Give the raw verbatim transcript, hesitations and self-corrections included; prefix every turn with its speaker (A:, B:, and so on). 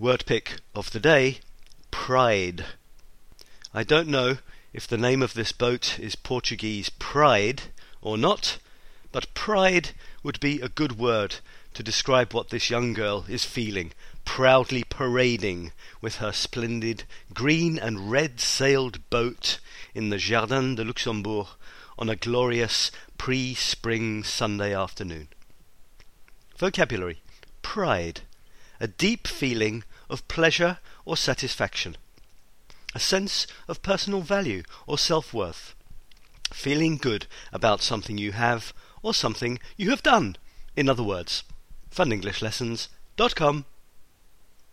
A: Word pick of the day, pride. I don't know if the name of this boat is Portuguese pride or not, but pride would be a good word to describe what this young girl is feeling, proudly parading with her splendid green and red sailed boat in the Jardin de Luxembourg on a glorious pre-spring Sunday afternoon. Vocabulary: pride, a deep feeling of pleasure or satisfaction, a sense of personal value or self-worth, feeling good about something you have or something you have done. In other words, fun english lessons dot com